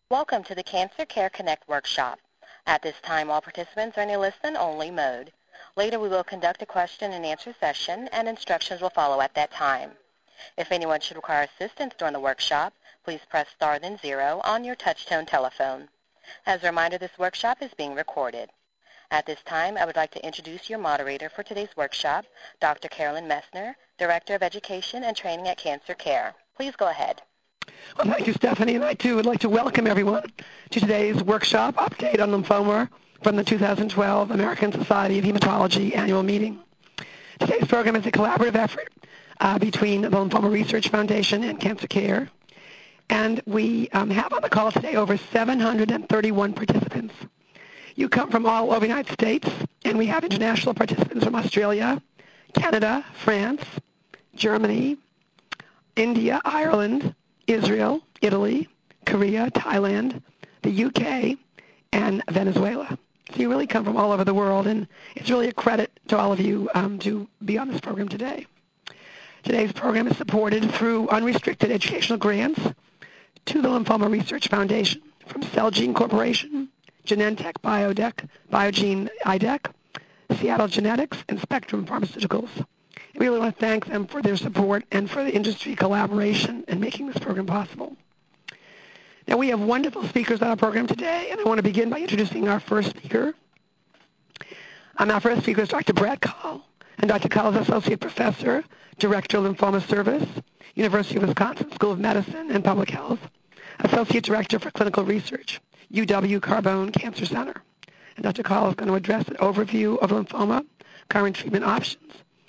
Welcome to the Cancer Care Connect workshop. At this time, all participants are in a listen-only mode. Later, we will conduct a question-and-answer session, and instructions will follow at that time. If anyone should require assistance during the workshop, please press star then 0 on your touch-tone telephone. As a reminder, this workshop is being recorded. At this time, I would like to introduce your moderator for today's workshop, Dr. Carolyn Messner, Director of Education and Training at Cancer Care. Please go ahead. Well, thank you, Stephanie, and I, too, would like to welcome everyone to today's workshop update on lymphoma from the 2012 American Society of Hematology annual meeting. Today's program is a collaborative effort between the Lymphoma Research Foundation and Cancer Care, and we have on the call today over 731 participants. You come from all over the United States, and we have international participants from Australia, Canada, France, Germany, India, Ireland, Israel, Italy, Korea, Thailand, the UK, and Venezuela. So you really come from all over the world, and it's really a credit to all of you to be on this program today. Today's program is supported through unrestricted educational grants to the Lymphoma Research Foundation from Celgene Corporation, Genentech Biogene IDEC, Seattle Genetics, and Spectrum Pharmaceuticals. We really want to thank them for their support and for the industry collaboration in making this program possible. Now, we have wonderful speakers on our program today, and I want to begin by introducing our first speaker. Our first speaker is Dr. Brad Kahl, and Dr. Kahl is Associate Professor, Director of Lymphoma Service, University of Wisconsin School of Medicine and Public Health, Associate Director for Clinical Research, UW Carbone Cancer Center. And Dr. Kahl is going to address an overview of lymphoma, current treatment options,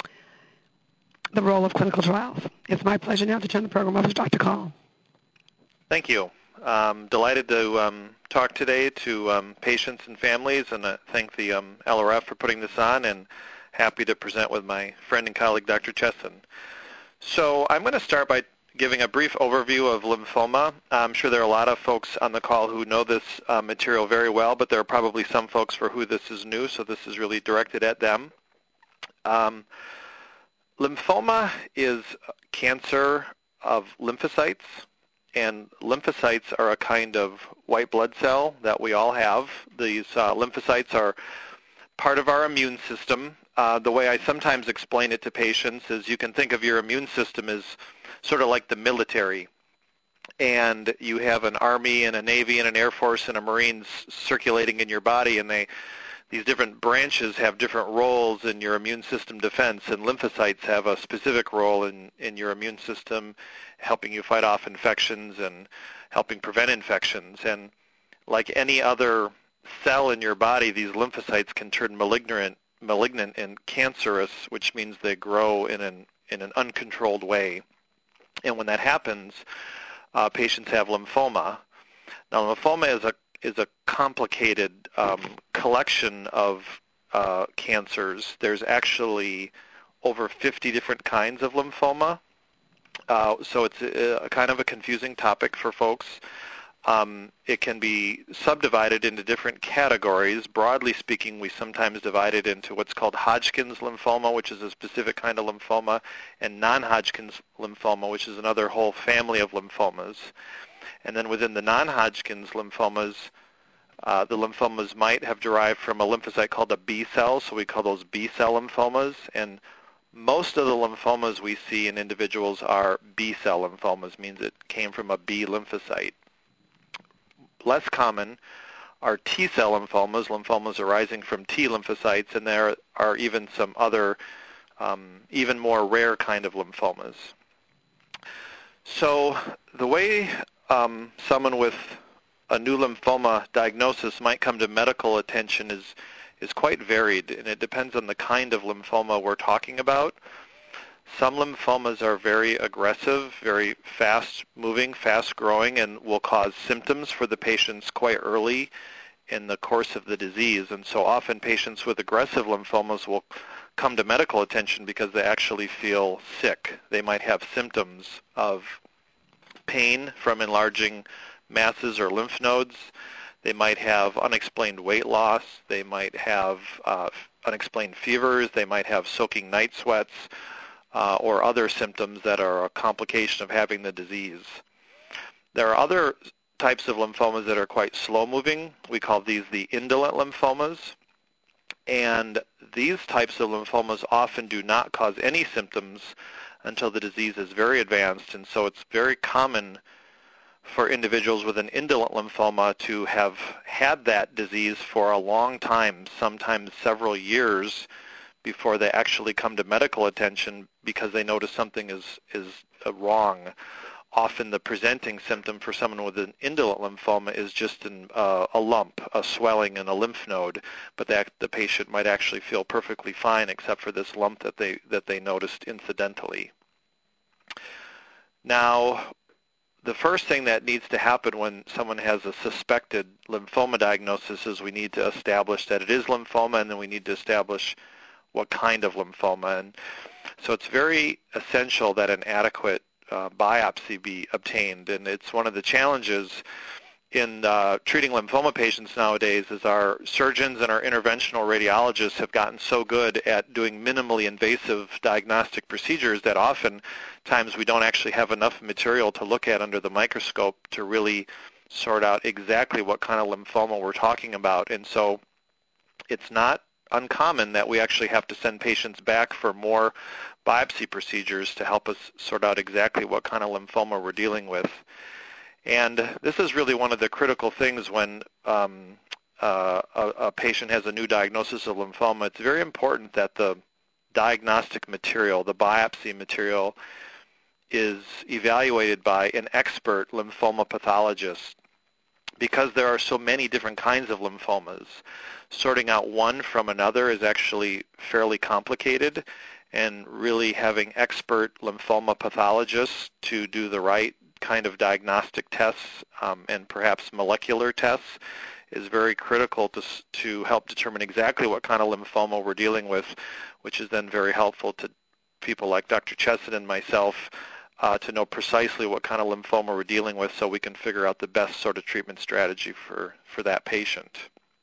the role of clinical trials. It's my pleasure now to turn the program over to Dr. Kahl. Thank you. I'm delighted to talk today to patients and families, and thank the LRF for putting this on, and happy to present with my friend and colleague, Dr. Chesson. So I'm going to start by giving a brief overview of lymphoma. I'm sure there are a lot of folks on the call who know this material very well, but there are probably some folks for who this is new, so this is really directed at them. Lymphoma is cancer of lymphocytes, and lymphocytes are a kind of white blood cell that we all have. These lymphocytes are part of our immune system. The way I sometimes explain it to patients is you can think of your immune system as sort of like the military, and you have an Army and a Navy and an Air Force and a Marines circulating in your body, and these different branches have different roles in your immune system defense, and lymphocytes have a specific role in your immune system, helping you fight off infections and helping prevent infections. And like any other cell in your body, these lymphocytes can turn malignant and cancerous, which means they grow in an uncontrolled way. And when that happens, patients have lymphoma. Now, lymphoma is a complicated collection of cancers. There's actually over 50 different kinds of lymphoma, so it's a kind of a confusing topic for folks. It can be subdivided into different categories. Broadly speaking, we sometimes divide it into what's called Hodgkin's lymphoma, which is a specific kind of lymphoma, and non-Hodgkin's lymphoma, which is another whole family of lymphomas. And then within the non-Hodgkin's lymphomas, the lymphomas might have derived from a lymphocyte called a B cell, so we call those B cell lymphomas. And most of the lymphomas we see in individuals are B cell lymphomas, means it came from a B lymphocyte. Less common are T cell lymphomas arising from T lymphocytes, and there are even some other, even more rare kind of lymphomas. So the way someone with a new lymphoma diagnosis might come to medical attention is quite varied, and it depends on the kind of lymphoma we're talking about. Some lymphomas are very aggressive, very fast-moving, fast-growing, and will cause symptoms for the patients quite early in the course of the disease. And so often patients with aggressive lymphomas will come to medical attention because they actually feel sick. They might have symptoms of pain from enlarging masses or lymph nodes. They might have unexplained weight loss. They might have unexplained fevers. They might have soaking night sweats or other symptoms that are a complication of having the disease. There are other types of lymphomas that are quite slow-moving. We call these the indolent lymphomas. And these types of lymphomas often do not cause any symptoms until the disease is very advanced, and so it's very common for individuals with an indolent lymphoma to have had that disease for a long time, sometimes several years, before they actually come to medical attention because they notice something is wrong. Often the presenting symptom for someone with an indolent lymphoma is just a lump, a swelling in a lymph node, but the patient might actually feel perfectly fine except for this lump that they noticed incidentally. Now, the first thing that needs to happen when someone has a suspected lymphoma diagnosis is we need to establish that it is lymphoma, and then we need to establish what kind of lymphoma. And so it's very essential that an adequate biopsy be obtained, and it's one of the challenges in treating lymphoma patients nowadays is our surgeons and our interventional radiologists have gotten so good at doing minimally invasive diagnostic procedures that often times we don't actually have enough material to look at under the microscope to really sort out exactly what kind of lymphoma we're talking about. And so it's not uncommon that we actually have to send patients back for more biopsy procedures to help us sort out exactly what kind of lymphoma we're dealing with. And this is really one of the critical things when a patient has a new diagnosis of lymphoma. It's very important that the diagnostic material, the biopsy material, is evaluated by an expert lymphoma pathologist, because there are so many different kinds of lymphomas. Sorting out one from another is actually fairly complicated, and really having expert lymphoma pathologists to do the right kind of diagnostic tests and perhaps molecular tests is very critical to help determine exactly what kind of lymphoma we're dealing with, which is then very helpful to people like Dr. Chesson and myself to know precisely what kind of lymphoma we're dealing with so we can figure out the best sort of treatment strategy for that patient.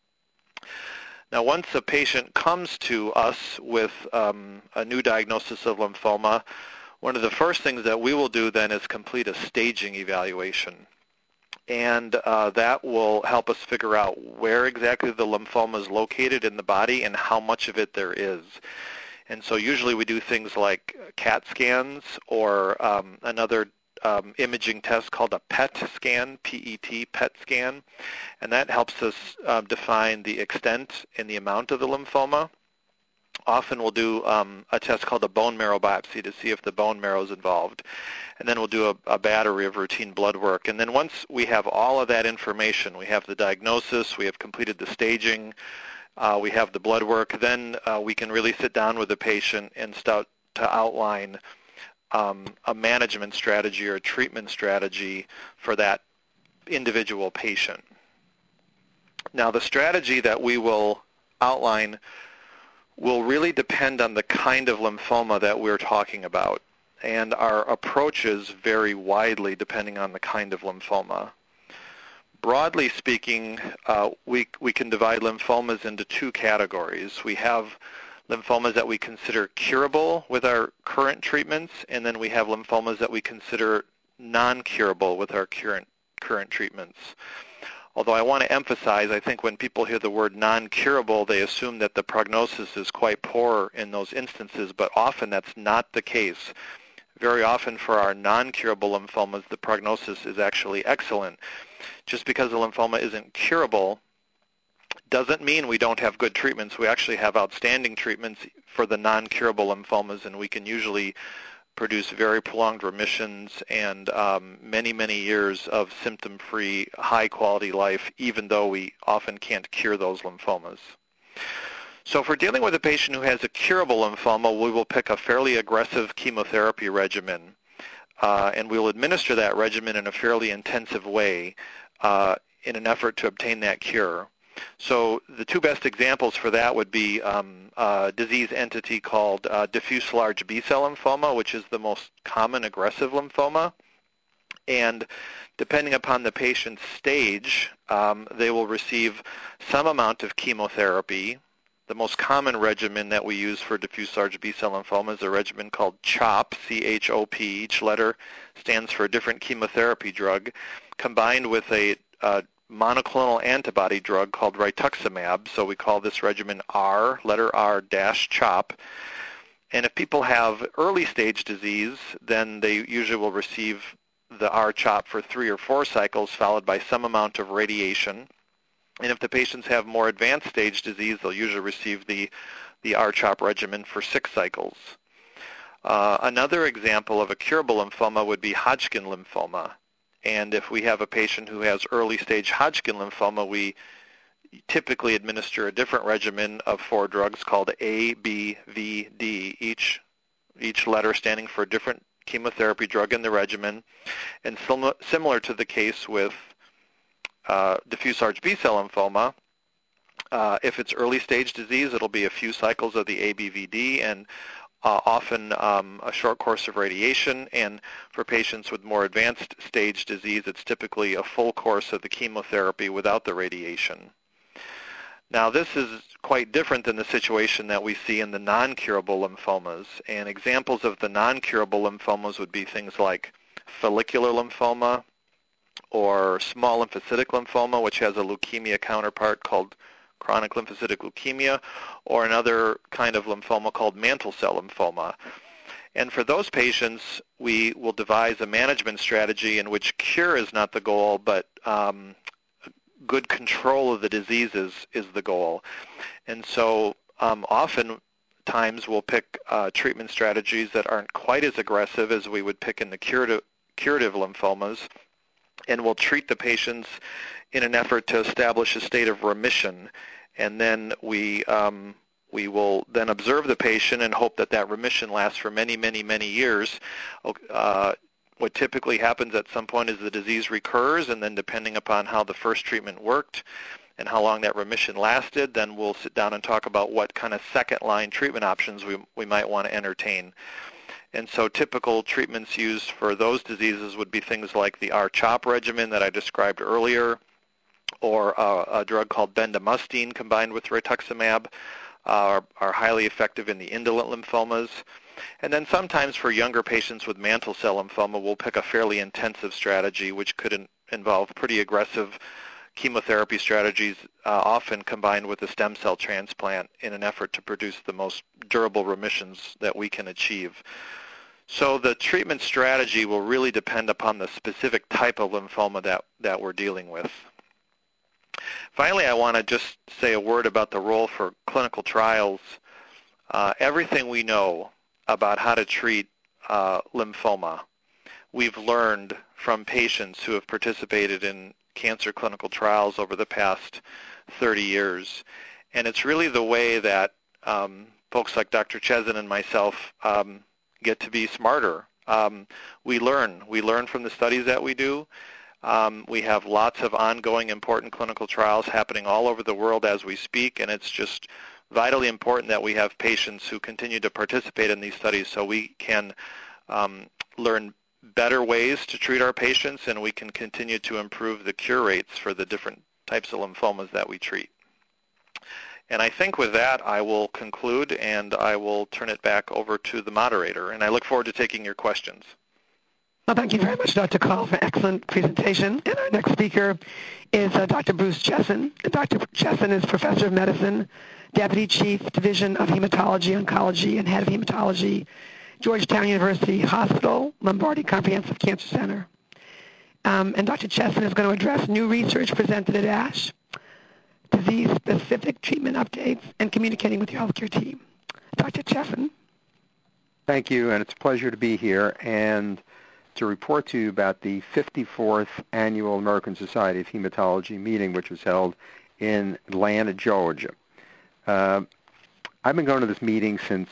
Now, once a patient comes to us with a new diagnosis of lymphoma, one of the first things that we will do then is complete a staging evaluation. And that will help us figure out where exactly the lymphoma is located in the body and how much of it there is. And so usually we do things like CAT scans or another imaging test called a PET scan, P-E-T, PET scan, and that helps us define the extent and the amount of the lymphoma. Often we'll do a test called a bone marrow biopsy to see if the bone marrow is involved. And then we'll do a battery of routine blood work. And then once we have all of that information, we have the diagnosis, we have completed the staging, we have the blood work, then we can really sit down with the patient and start to outline a management strategy or a treatment strategy for that individual patient. Now, the strategy that we will outline will really depend on the kind of lymphoma that we're talking about, and our approaches vary widely depending on the kind of lymphoma. Broadly speaking, we can divide lymphomas into two categories. We have lymphomas that we consider curable with our current treatments, and then we have lymphomas that we consider non-curable with our current treatments. Although I want to emphasize, I think when people hear the word non-curable, they assume that the prognosis is quite poor in those instances, but often that's not the case. Very often for our non-curable lymphomas, the prognosis is actually excellent. Just because a lymphoma isn't curable doesn't mean we don't have good treatments. We actually have outstanding treatments for the non-curable lymphomas, and we can usually produce very prolonged remissions and many, many years of symptom-free, high-quality life, even though we often can't cure those lymphomas. So if we're dealing with a patient who has a curable lymphoma, we will pick a fairly aggressive chemotherapy regimen, and we will administer that regimen in a fairly intensive way in an effort to obtain that cure. So the two best examples for that would be a disease entity called diffuse large B-cell lymphoma, which is the most common aggressive lymphoma. And depending upon the patient's stage, they will receive some amount of chemotherapy, the most common regimen that we use for diffuse large B-cell lymphoma is a regimen called CHOP, C-H-O-P. Each letter stands for a different chemotherapy drug, combined with a monoclonal antibody drug called rituximab. So we call this regimen R, letter R dash CHOP. And if people have early stage disease, then they usually will receive the R-CHOP for 3 or 4 cycles, followed by some amount of radiation. And if the patients have more advanced stage disease, they'll usually receive the R-CHOP regimen for 6 cycles. Another example of a curable lymphoma would be Hodgkin lymphoma. And if we have a patient who has early stage Hodgkin lymphoma, we typically administer a different regimen of 4 drugs called A, B, V, D, each letter standing for a different chemotherapy drug in the regimen. And similar to the case with diffuse large B-cell lymphoma, if it's early stage disease, it'll be a few cycles of the ABVD and often a short course of radiation. And for patients with more advanced stage disease, it's typically a full course of the chemotherapy without the radiation. Now, this is quite different than the situation that we see in the non-curable lymphomas. And examples of the non-curable lymphomas would be things like follicular lymphoma, or small lymphocytic lymphoma, which has a leukemia counterpart called chronic lymphocytic leukemia, or another kind of lymphoma called mantle cell lymphoma. And for those patients, we will devise a management strategy in which cure is not the goal, but good control of the disease is the goal. And so often times we'll pick treatment strategies that aren't quite as aggressive as we would pick in the curative lymphomas, and we'll treat the patients in an effort to establish a state of remission. And then we will then observe the patient and hope that that remission lasts for many, many, many years. What typically happens at some point is the disease recurs, and then depending upon how the first treatment worked and how long that remission lasted, then we'll sit down and talk about what kind of second-line treatment options we might want to entertain. And so typical treatments used for those diseases would be things like the R-CHOP regimen that I described earlier, or a drug called bendamustine combined with rituximab are highly effective in the indolent lymphomas. And then sometimes for younger patients with mantle cell lymphoma, we'll pick a fairly intensive strategy, which could involve pretty aggressive chemotherapy strategies, often combined with a stem cell transplant in an effort to produce the most durable remissions that we can achieve. So the treatment strategy will really depend upon the specific type of lymphoma that we're dealing with. Finally, I want to just say a word about the role for clinical trials. Everything we know about how to treat lymphoma, we've learned from patients who have participated in cancer clinical trials over the past 30 years. And it's really the way that folks like Dr. Chesson and myself get to be smarter. We learn from the studies that we do. We have lots of ongoing important clinical trials happening all over the world as we speak, and it's just vitally important that we have patients who continue to participate in these studies so we can learn better ways to treat our patients, and we can continue to improve the cure rates for the different types of lymphomas that we treat. And I think with that, I will conclude, and I will turn it back over to the moderator, and I look forward to taking your questions. Well, thank you very much, Dr. Call, for an excellent presentation. And our next speaker is Dr. Bruce Chesson. Dr. Chesson is Professor of Medicine, Deputy Chief, Division of Hematology, Oncology, and Head of Hematology, Georgetown University Hospital, Lombardi Comprehensive Cancer Center. And Dr. Chesson is going to address new research presented at ASH, disease-specific treatment updates, and communicating with your healthcare team. Dr. Chesson. Thank you, and it's a pleasure to be here and to report to you about the 54th Annual American Society of Hematology meeting, which was held in Atlanta, Georgia. I've been going to this meeting since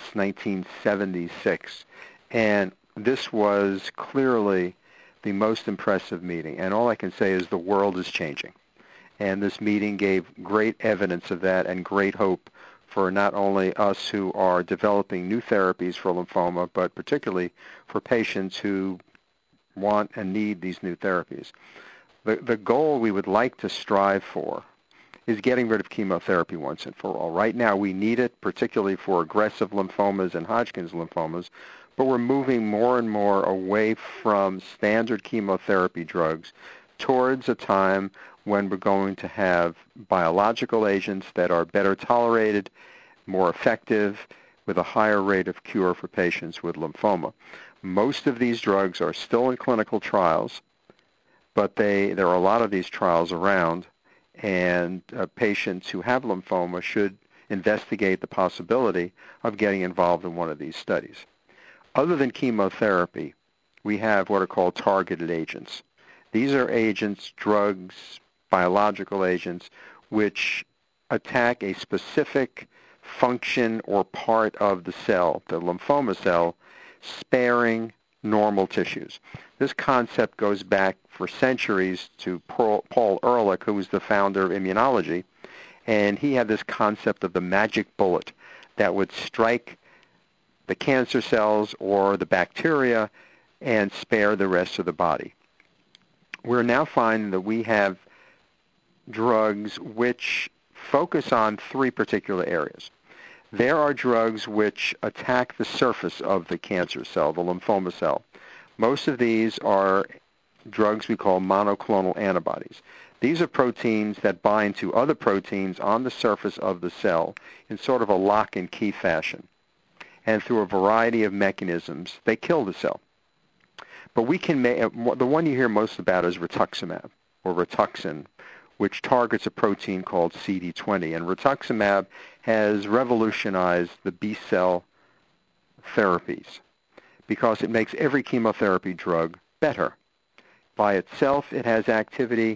1976, and this was clearly the most impressive meeting. And all I can say is the world is changing. And this meeting gave great evidence of that and great hope for not only us who are developing new therapies for lymphoma, but particularly for patients who want and need these new therapies. The goal we would like to strive for is getting rid of chemotherapy once and for all. Right now we need it, particularly for aggressive lymphomas and Hodgkin's lymphomas, but we're moving more and more away from standard chemotherapy drugs towards a time when we're going to have biological agents that are better tolerated, more effective, with a higher rate of cure for patients with lymphoma. Most of these drugs are still in clinical trials, but there are a lot of these trials around, and patients who have lymphoma should investigate the possibility of getting involved in one of these studies. Other than chemotherapy, we have what are called targeted agents. These are agents, drugs, biological agents, which attack a specific function or part of the cell, the lymphoma cell, sparing normal tissues. This concept goes back for centuries to Paul Ehrlich, who was the founder of immunology, and he had this concept of the magic bullet that would strike the cancer cells or the bacteria and spare the rest of the body. We're now finding that we have drugs which focus on three particular areas. There are drugs which attack the surface of the cancer cell, the lymphoma cell. Most of these are drugs we call monoclonal antibodies. These are proteins that bind to other proteins on the surface of the cell in sort of a lock and key fashion. And through a variety of mechanisms, they kill the cell. But we can the one you hear most about is rituximab, or Rituxan, which targets a protein called CD20. And rituximab has revolutionized the B-cell therapies because it makes every chemotherapy drug better. By itself, it has activity,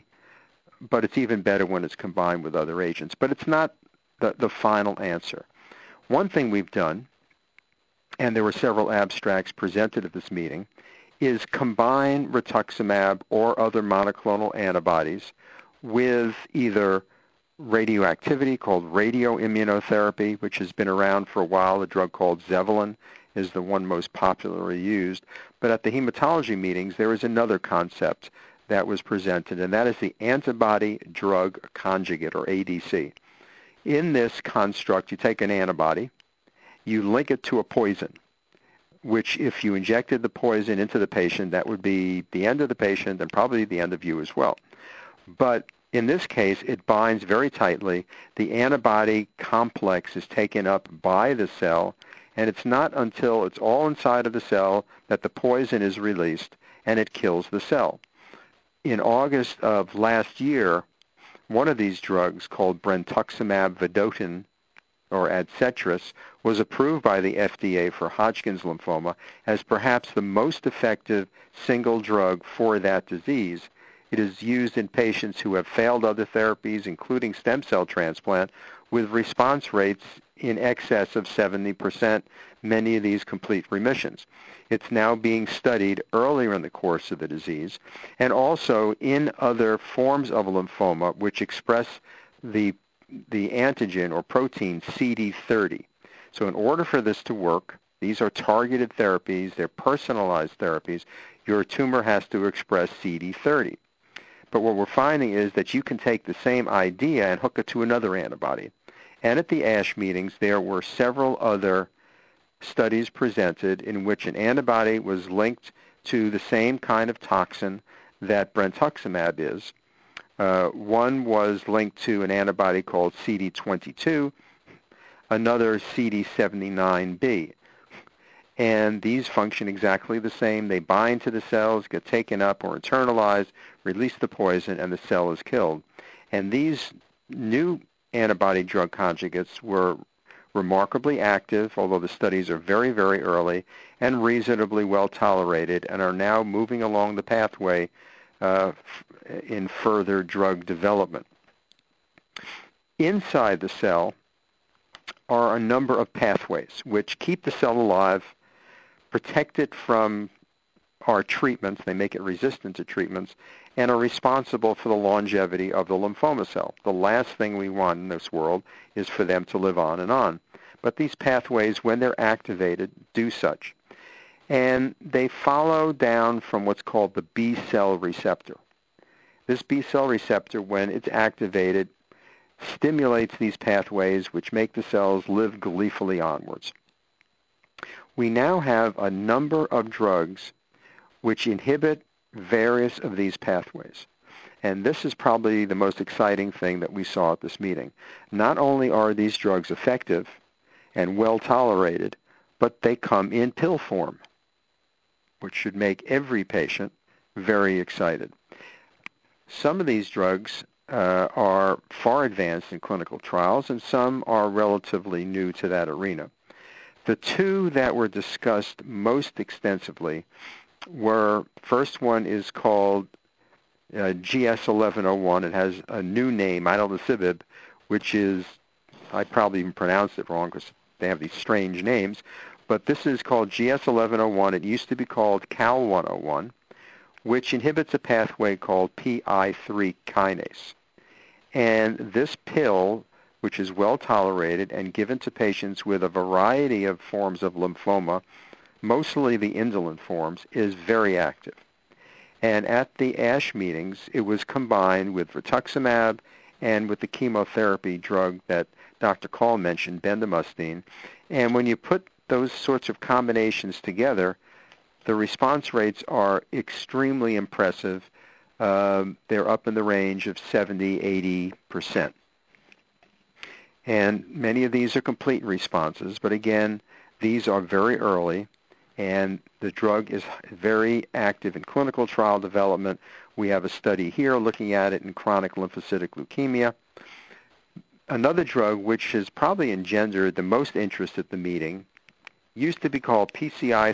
but it's even better when it's combined with other agents. But it's not the final answer. One thing we've done, and there were several abstracts presented at this meeting, is combine rituximab or other monoclonal antibodies with either radioactivity called radioimmunotherapy, which has been around for a while. A drug called Zevalin is the one most popularly used. But at the hematology meetings, there is another concept that was presented, and that is the antibody-drug conjugate, or ADC. In this construct, you take an antibody, you link it to a poison, which if you injected the poison into the patient, that would be the end of the patient and probably the end of you as well. But in this case, it binds very tightly. The antibody complex is taken up by the cell, and it's not until it's all inside of the cell that the poison is released and it kills the cell. In August of last year, one of these drugs called brentuximab vedotin, or Adcetris, was approved by the FDA for Hodgkin's lymphoma as perhaps the most effective single drug for that disease. It is used in patients who have failed other therapies, including stem cell transplant, with response rates in excess of 70%, many of these complete remissions. It's now being studied earlier in the course of the disease, and also in other forms of lymphoma which express the antigen or protein CD30. So in order for this to work, these are targeted therapies, they're personalized therapies, your tumor has to express CD30. But what we're finding is that you can take the same idea and hook it to another antibody. And at the ASH meetings, there were several other studies presented in which an antibody was linked to the same kind of toxin that brentuximab is. One was linked to an antibody called CD22, another CD79B. And these function exactly the same. They bind to the cells, get taken up or internalized, release the poison, and the cell is killed. And these new antibody-drug conjugates were remarkably active, although the studies are very, very early, and reasonably well tolerated, and are now moving along the pathway in further drug development. Inside the cell are a number of pathways which keep the cell alive, protect it from our treatments, they make it resistant to treatments, and are responsible for the longevity of the lymphoma cell. The last thing we want in this world is for them to live on and on. But these pathways, when they're activated, do such. And they follow down from what's called the B-cell receptor. This B-cell receptor, when it's activated, stimulates these pathways which make the cells live gleefully onwards. We now have a number of drugs which inhibit various of these pathways. And this is probably the most exciting thing that we saw at this meeting. Not only are these drugs effective and well tolerated, but they come in pill form, which should make every patient very excited. Some of these drugs are far advanced in clinical trials, and some are relatively new to that arena. The two that were discussed most extensively were, first one is called GS1101. It has a new name, idelsibib, which is, I probably even pronounced it wrong because they have these strange names, but this is called GS1101. It used to be called CAL101, which inhibits a pathway called PI3 kinase. And this pill, which is well tolerated and given to patients with a variety of forms of lymphoma, mostly the indolent forms, is very active. And at the ASH meetings, it was combined with rituximab and with the chemotherapy drug that Dr. Call mentioned, bendamustine. And when you put those sorts of combinations together, the response rates are extremely impressive. They're up in the range of 70-80%. And many of these are complete responses, but again, these are very early, and the drug is very active in clinical trial development. We have a study here looking at it in chronic lymphocytic leukemia. Another drug which has probably engendered the most interest at the meeting used to be called PCI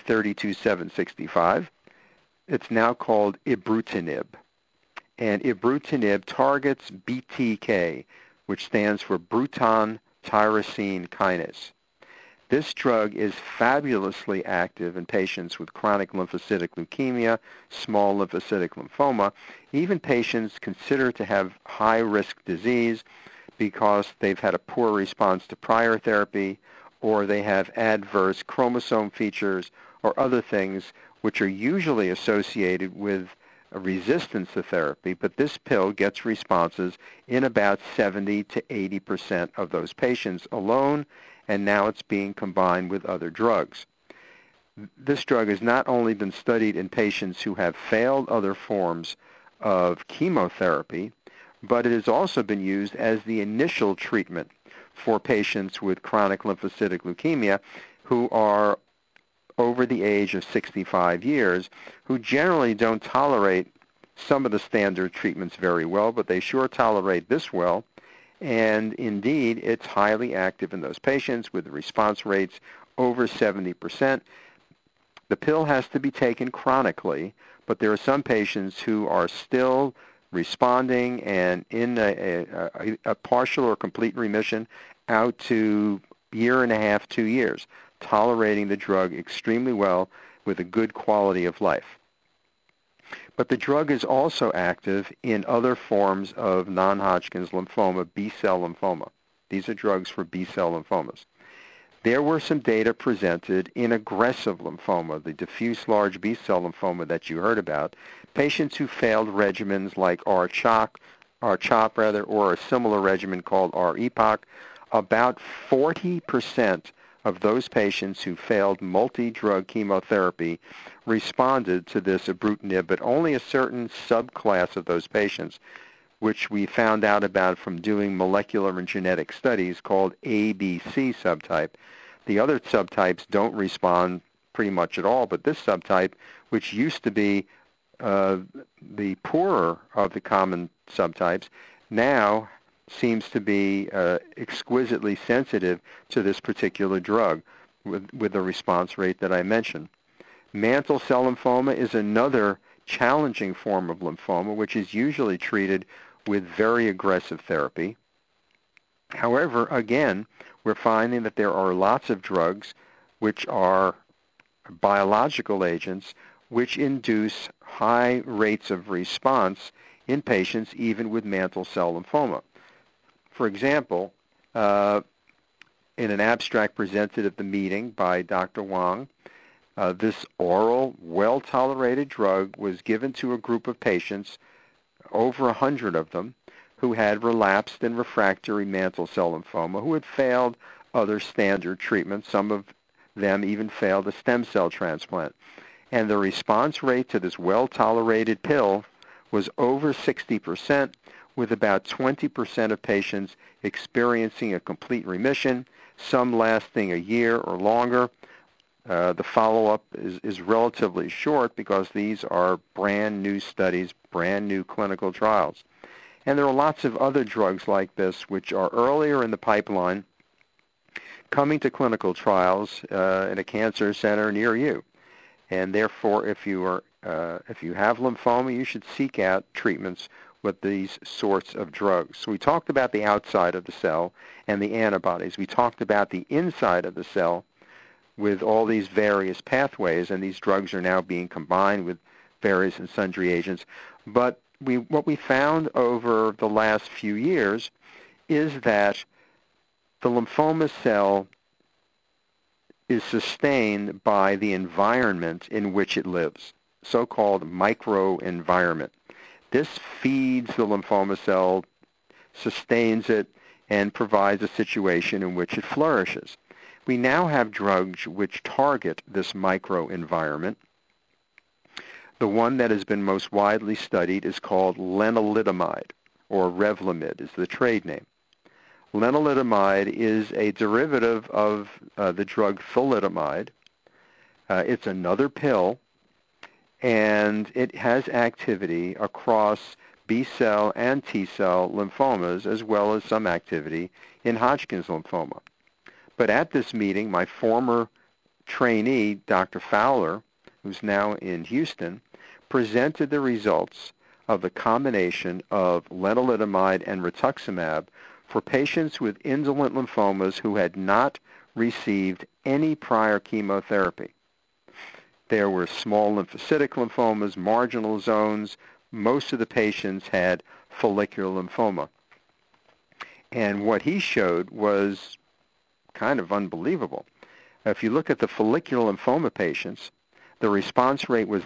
32765. It's now called ibrutinib. And ibrutinib targets BTK, which stands for Bruton tyrosine kinase. This drug is fabulously active in patients with chronic lymphocytic leukemia, small lymphocytic lymphoma, even patients considered to have high-risk disease because they've had a poor response to prior therapy, or they have adverse chromosome features or other things which are usually associated with a resistance to therapy, but this pill gets responses in about 70 to 80% of those patients alone, and now it's being combined with other drugs. This drug has not only been studied in patients who have failed other forms of chemotherapy, but it has also been used as the initial treatment for patients with chronic lymphocytic leukemia who are over the age of 65 years, who generally don't tolerate some of the standard treatments very well, but they sure tolerate this well. And indeed, it's highly active in those patients with response rates over 70%. The pill has to be taken chronically, but there are some patients who are still responding and in a partial or complete remission out to year and a half, 2 years, tolerating the drug extremely well with a good quality of life. But the drug is also active in other forms of non-Hodgkin's lymphoma, B-cell lymphoma. These are drugs for B-cell lymphomas. There were some data presented in aggressive lymphoma, the diffuse large B-cell lymphoma that you heard about, patients who failed regimens like R-CHOP, or a similar regimen called R-EPOCH. About 40% of those patients who failed multi-drug chemotherapy responded to this ibrutinib, but only a certain subclass of those patients, which we found out about from doing molecular and genetic studies called ABC subtype. The other subtypes don't respond pretty much at all, but this subtype, which used to be the poorer of the common subtypes, now seems to be exquisitely sensitive to this particular drug with the response rate that I mentioned. Mantle cell lymphoma is another challenging form of lymphoma, which is usually treated with very aggressive therapy. However, again, we're finding that there are lots of drugs which are biological agents which induce high rates of response in patients even with mantle cell lymphoma. For example, in an abstract presented at the meeting by Dr. Wang, this oral, well-tolerated drug was given to a group of patients, over 100 of them, who had relapsed and refractory mantle cell lymphoma, who had failed other standard treatments. Some of them even failed a stem cell transplant. And the response rate to this well-tolerated pill was over 60%, with about 20% of patients experiencing a complete remission, some lasting a year or longer. The follow-up is relatively short because these are brand new studies, brand new clinical trials. And there are lots of other drugs like this which are earlier in the pipeline coming to clinical trials in a cancer center near you. And therefore, if you have lymphoma, you should seek out treatments with these sorts of drugs. So we talked about the outside of the cell and the antibodies. We talked about the inside of the cell with all these various pathways, and these drugs are now being combined with various and sundry agents. But what we found over the last few years is that the lymphoma cell is sustained by the environment in which it lives, so-called microenvironment. This feeds the lymphoma cell, sustains it, and provides a situation in which it flourishes. We now have drugs which target this microenvironment. The one that has been most widely studied is called lenalidomide, or Revlimid is the trade name. Lenalidomide is a derivative of the drug thalidomide. It's another pill, and it has activity across B-cell and T-cell lymphomas, as well as some activity in Hodgkin's lymphoma. But at this meeting, my former trainee, Dr. Fowler, who's now in Houston, presented the results of the combination of lenalidomide and rituximab for patients with indolent lymphomas who had not received any prior chemotherapy. There were small lymphocytic lymphomas, marginal zones. Most of the patients had follicular lymphoma. And what he showed was kind of unbelievable. If you look at the follicular lymphoma patients, the response rate was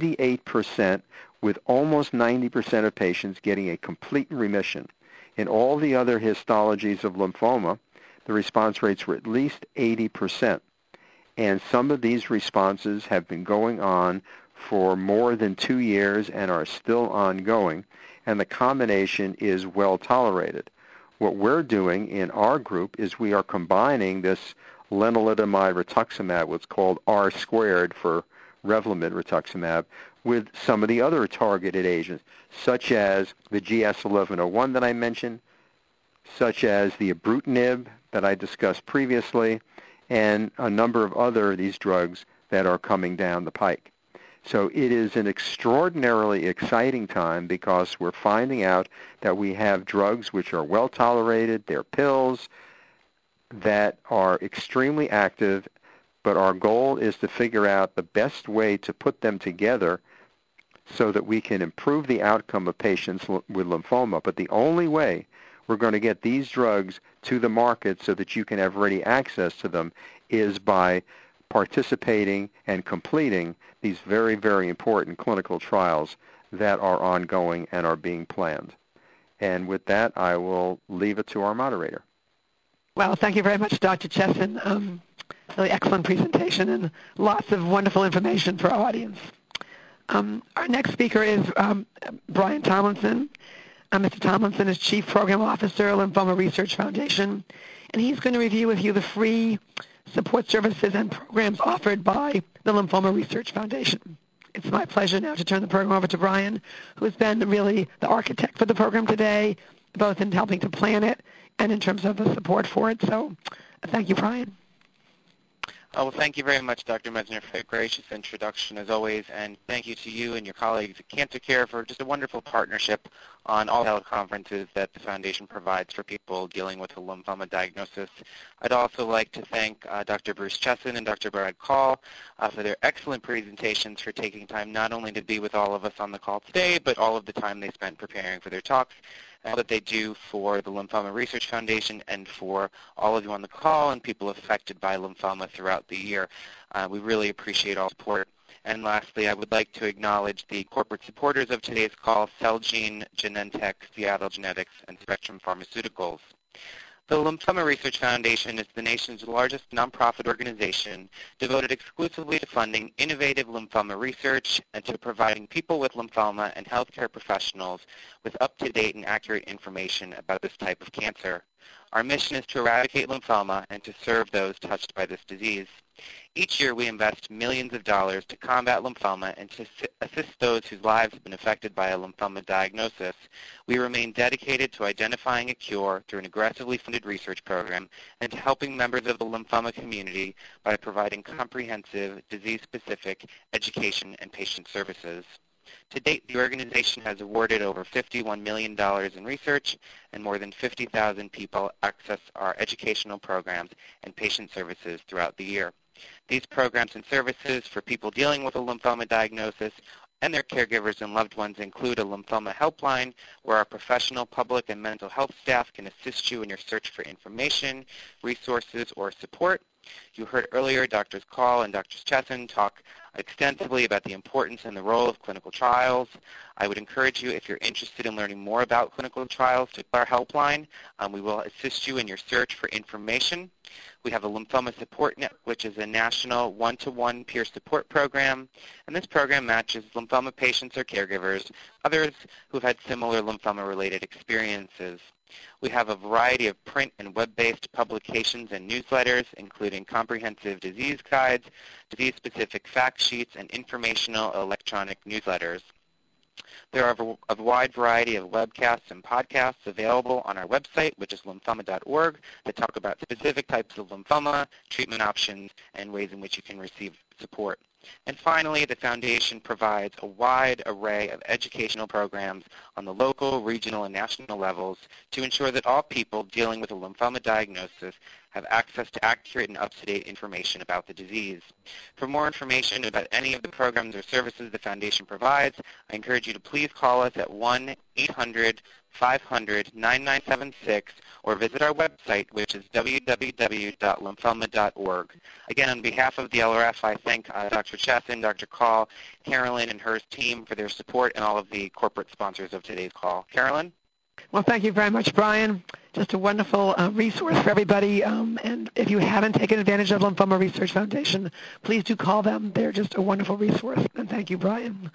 98%, with almost 90% of patients getting a complete remission. In all the other histologies of lymphoma, the response rates were at least 80%. And some of these responses have been going on for more than 2 years and are still ongoing, and the combination is well tolerated. What we're doing in our group is we are combining this lenalidomide rituximab, what's called R squared for Revlimid rituximab, with some of the other targeted agents, such as the GS1101 that I mentioned, such as the ibrutinib that I discussed previously, and a number of these drugs that are coming down the pike. So it is an extraordinarily exciting time because we're finding out that we have drugs which are well tolerated, they're pills that are extremely active, but our goal is to figure out the best way to put them together so that we can improve the outcome of patients with lymphoma. But the only way we're going to get these drugs to the market so that you can have ready access to them is by participating and completing these very, very important clinical trials that are ongoing and are being planned. And with that, I will leave it to our moderator. Well, thank you very much, Dr. Chesson. Really excellent presentation and lots of wonderful information for our audience. Our next speaker is Brian Tomlinson. Mr. Tomlinson is Chief Program Officer, Lymphoma Research Foundation, and he's going to review with you the free support services and programs offered by the Lymphoma Research Foundation. It's my pleasure now to turn the program over to Brian, who has been really the architect for the program today, both in helping to plan it and in terms of the support for it. So thank you, Brian. Well, thank you very much, Dr. Messner, for a gracious introduction, as always, and thank you to you and your colleagues at Cancer Care for just a wonderful partnership on all teleconferences that the Foundation provides for people dealing with a lymphoma diagnosis. I'd also like to thank Dr. Bruce Chesson and Dr. Brad Call for their excellent presentations, for taking time not only to be with all of us on the call today, but all of the time they spent preparing for their talks, and all that they do for the Lymphoma Research Foundation and for all of you on the call and people affected by lymphoma throughout the year. We really appreciate all the support. And lastly, I would like to acknowledge the corporate supporters of today's call, Celgene, Genentech, Seattle Genetics, and Spectrum Pharmaceuticals. The Lymphoma Research Foundation is the nation's largest nonprofit organization devoted exclusively to funding innovative lymphoma research and to providing people with lymphoma and healthcare professionals with up-to-date and accurate information about this type of cancer. Our mission is to eradicate lymphoma and to serve those touched by this disease. Each year we invest millions of dollars to combat lymphoma and to assist those whose lives have been affected by a lymphoma diagnosis. We remain dedicated to identifying a cure through an aggressively funded research program and to helping members of the lymphoma community by providing comprehensive, disease-specific education and patient services. To date, the organization has awarded over $51 million in research, and more than 50,000 people access our educational programs and patient services throughout the year. These programs and services for people dealing with a lymphoma diagnosis and their caregivers and loved ones include a lymphoma helpline where our professional public and mental health staff can assist you in your search for information, resources, or support. You heard earlier Drs. Call and Drs. Chesson talk extensively about the importance and the role of clinical trials. I would encourage you, if you're interested in learning more about clinical trials, to our helpline. We will assist you in your search for information. We have a Lymphoma Support Net, which is a national one-to-one peer support program, and this program matches lymphoma patients or caregivers, others who've had similar lymphoma-related experiences. We have a variety of print and web-based publications and newsletters, including comprehensive disease guides, disease-specific fact sheets, and informational electronic newsletters. There are a wide variety of webcasts and podcasts available on our website, which is lymphoma.org, that talk about specific types of lymphoma, treatment options, and ways in which you can receive support. And finally, the Foundation provides a wide array of educational programs on the local, regional, and national levels to ensure that all people dealing with a lymphoma diagnosis have access to accurate and up-to-date information about the disease. For more information about any of the programs or services the Foundation provides, I encourage you to please call us at 1-800-500-9976 or visit our website, which is www.lymphoma.org. Again, on behalf of the LRF, I thank Dr. Chesson, Dr. Call, Carolyn, and her team for their support, and all of the corporate sponsors of today's call. Carolyn? Well, thank you very much, Brian. Just a wonderful resource for everybody. And if you haven't taken advantage of Lymphoma Research Foundation, please do call them. They're just a wonderful resource. And thank you, Brian.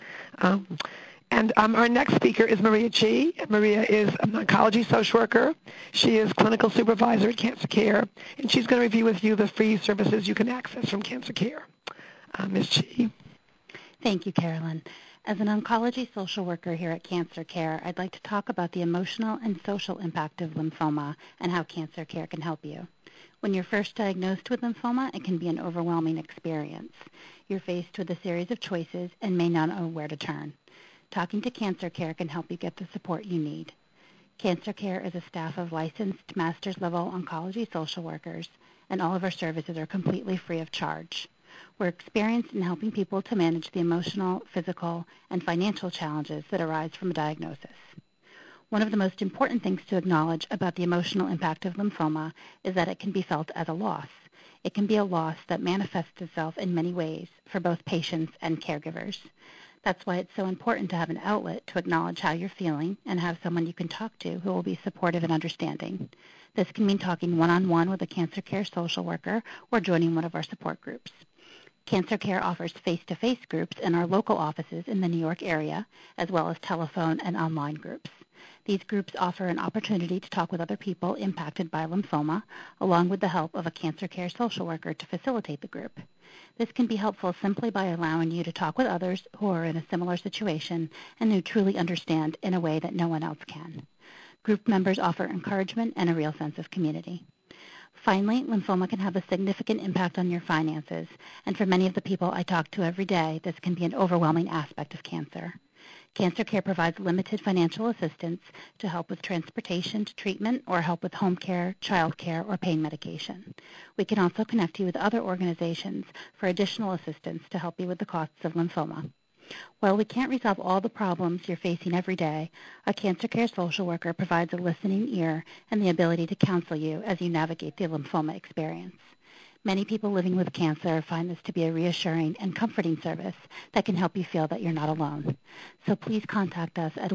And our next speaker is Maria Chi. Maria is an oncology social worker. She is clinical supervisor at Cancer Care, and she's going to review with you the free services you can access from Cancer Care. Ms. Chi. Thank you, Carolyn. As an oncology social worker here at Cancer Care, I'd like to talk about the emotional and social impact of lymphoma and how Cancer Care can help you. When you're first diagnosed with lymphoma, it can be an overwhelming experience. You're faced with a series of choices and may not know where to turn. Talking to Cancer Care can help you get the support you need. Cancer Care is a staff of licensed master's-level oncology social workers, and all of our services are completely free of charge. We're experienced in helping people to manage the emotional, physical, and financial challenges that arise from a diagnosis. One of the most important things to acknowledge about the emotional impact of lymphoma is that it can be felt as a loss. It can be a loss that manifests itself in many ways for both patients and caregivers. That's why it's so important to have an outlet to acknowledge how you're feeling and have someone you can talk to who will be supportive and understanding. This can mean talking one-on-one with a Cancer Care social worker or joining one of our support groups. Cancer Care offers face-to-face groups in our local offices in the New York area, as well as telephone and online groups. These groups offer an opportunity to talk with other people impacted by lymphoma, along with the help of a Cancer Care social worker to facilitate the group. This can be helpful simply by allowing you to talk with others who are in a similar situation and who truly understand in a way that no one else can. Group members offer encouragement and a real sense of community. Finally, lymphoma can have a significant impact on your finances, and for many of the people I talk to every day, this can be an overwhelming aspect of cancer. Cancer Care provides limited financial assistance to help with transportation to treatment or help with home care, child care, or pain medication. We can also connect you with other organizations for additional assistance to help you with the costs of lymphoma. While we can't resolve all the problems you're facing every day, a Cancer Care social worker provides a listening ear and the ability to counsel you as you navigate the lymphoma experience. Many people living with cancer find this to be a reassuring and comforting service that can help you feel that you're not alone. So please contact us at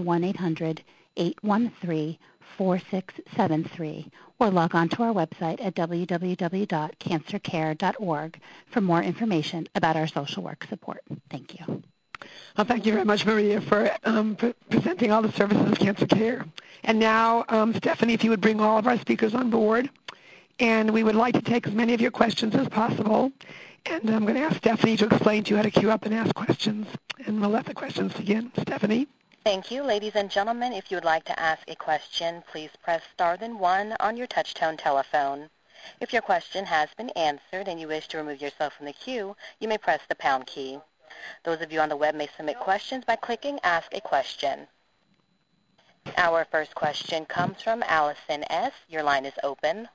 1-800-813-4673 or log on to our website at www.cancercare.org for more information about our social work support. Thank you. Well, thank you very much, Maria, for presenting all the services of Cancer Care. And now, Stephanie, if you would bring all of our speakers on board. And we would like to take as many of your questions as possible. And I'm going to ask Stephanie to explain to you how to queue up and ask questions. And we'll let the questions begin. Stephanie? Thank you. Ladies and gentlemen, if you would like to ask a question, please press star then 1 on your touch-tone telephone. If your question has been answered and you wish to remove yourself from the queue, you may press the pound key. Those of you on the web may submit questions by clicking Ask a Question. Our first question comes from Allison S. Your line is open.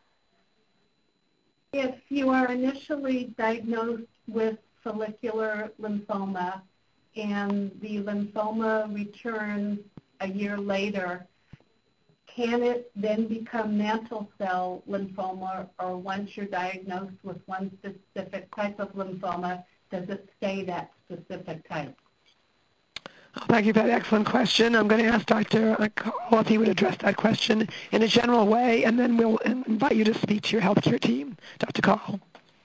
If you are initially diagnosed with follicular lymphoma and the lymphoma returns a year later, can it then become mantle cell lymphoma, or once you're diagnosed with one specific type of lymphoma, does it stay that specific type? Thank you for that excellent question. I'm going to ask Dr. Call if he would address that question in a general way, and then we'll invite you to speak to your healthcare team. Dr. Call.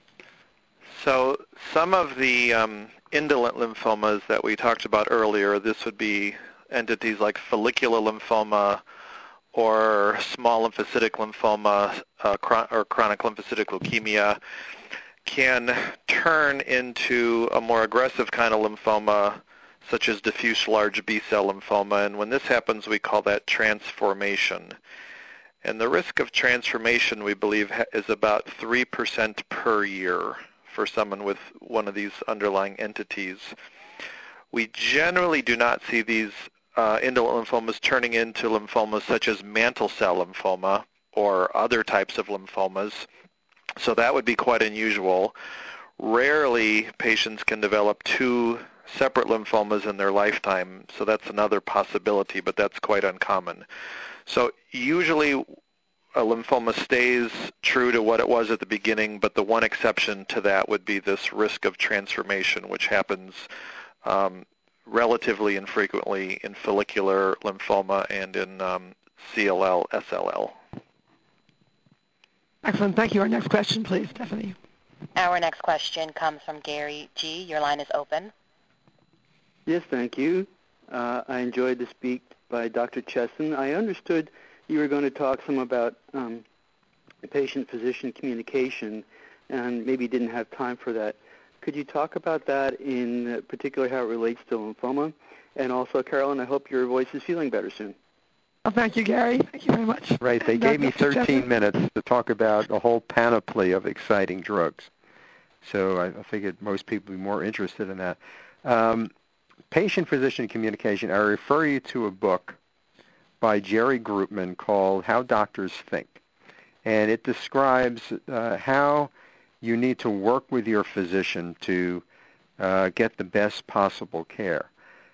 So some of the indolent lymphomas that we talked about earlier, this would be entities like follicular lymphoma or small lymphocytic lymphoma or chronic lymphocytic leukemia, can turn into a more aggressive kind of lymphoma, such as diffuse large B-cell lymphoma. And when this happens, we call that transformation. And the risk of transformation, we believe, is about 3% per year for someone with one of these underlying entities. We generally do not see these indolent lymphomas turning into lymphomas such as mantle cell lymphoma or other types of lymphomas. So that would be quite unusual. Rarely patients can develop 2 separate lymphomas in their lifetime, so that's another possibility, but that's quite uncommon. So usually a lymphoma stays true to what it was at the beginning, but the one exception to that would be this risk of transformation, which happens relatively infrequently in follicular lymphoma and in CLL, SLL. Excellent. Thank you. Our next question, please, Stephanie. Our next question comes from Gary G. Your line is open. Yes, thank you. I enjoyed the speak by Dr. Chesson. I understood you were going to talk some about patient-physician communication, and maybe didn't have time for that. Could you talk about that, in particular how it relates to lymphoma? And also, Carolyn, I hope your voice is feeling better soon. Well, thank you, Gary. Thank you very much. Right. They gave me 13 minutes to talk about a whole panoply of exciting drugs. So I figured most people would be more interested in that. Patient-physician communication, I refer you to a book by Jerry Groopman called How Doctors Think. And it describes how you need to work with your physician to get the best possible care.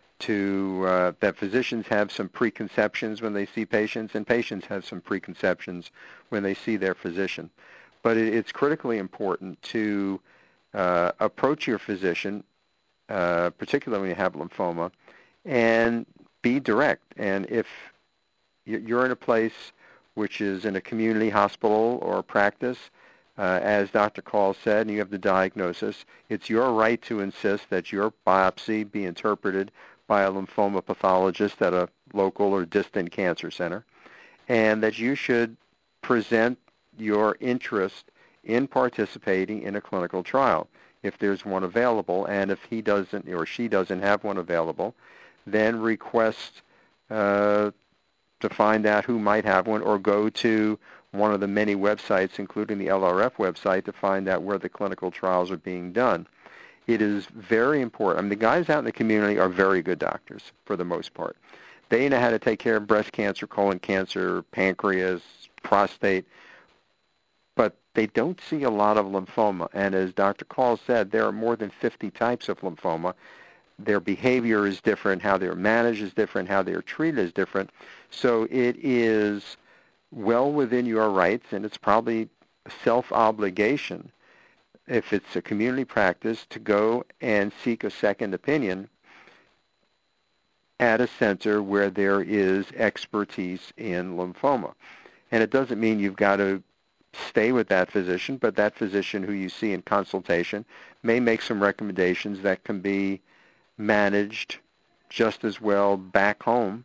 That physicians have some preconceptions when they see patients, and patients have some preconceptions when they see their physician. But it's critically important to approach your physician, particularly when you have lymphoma, and be direct. And if you're in a place which is in a community hospital or practice, as Dr. Call said, and you have the diagnosis, it's your right to insist that your biopsy be interpreted by a lymphoma pathologist at a local or distant cancer center, and that you should present your interest in participating in a clinical trial if there's one available, and if he doesn't or she doesn't have one available, then request to find out who might have one, or go to one of the many websites, including the LRF website, to find out where the clinical trials are being done. It is very important. I mean, the guys out in the community are very good doctors for the most part. They know how to take care of breast cancer, colon cancer, pancreas, prostate, but they don't see a lot of lymphoma. And as Dr. Call said, there are more than 50 types of lymphoma. Their behavior is different, how they're managed is different, how they're treated is different. So it is well within your rights, and it's probably self-obligation if it's a community practice, to go and seek a second opinion at a center where there is expertise in lymphoma. And it doesn't mean you've got to stay with that physician, but that physician who you see in consultation may make some recommendations that can be managed just as well back home